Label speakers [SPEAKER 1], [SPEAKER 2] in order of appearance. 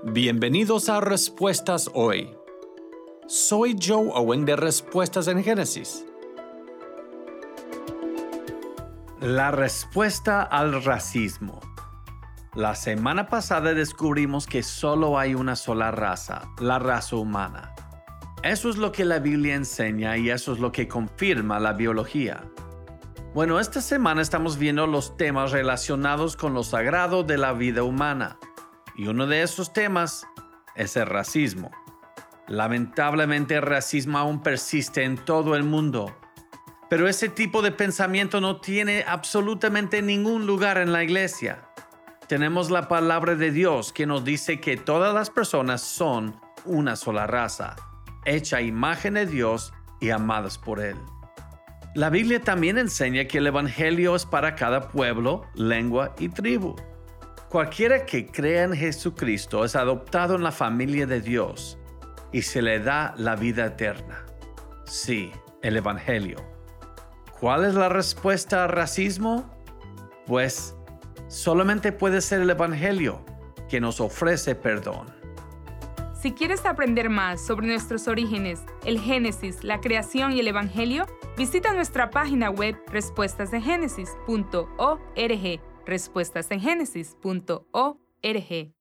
[SPEAKER 1] Bienvenidos a Respuestas Hoy. Soy Joe Owen de Respuestas en Génesis. La respuesta al racismo. La semana pasada descubrimos que solo hay una sola raza, la raza humana. Eso es lo que la Biblia enseña y eso es lo que confirma la biología. Bueno, esta semana estamos viendo los temas relacionados con lo sagrado de la vida humana. Y uno de esos temas es el racismo. Lamentablemente el racismo aún persiste en todo el mundo. Pero ese tipo de pensamiento no tiene absolutamente ningún lugar en la iglesia. Tenemos la palabra de Dios que nos dice que todas las personas son una sola raza, hecha a imagen de Dios y amadas por Él. La Biblia también enseña que el Evangelio es para cada pueblo, lengua y tribu. Cualquiera que crea en Jesucristo es adoptado en la familia de Dios y se le da la vida eterna. Sí, el Evangelio. ¿Cuál es la respuesta al racismo? Pues solamente puede ser el Evangelio que nos ofrece perdón.
[SPEAKER 2] Si quieres aprender más sobre nuestros orígenes, el Génesis, la creación y el Evangelio, visita nuestra página web respuestasengenesis.org. respuestasengenesis.org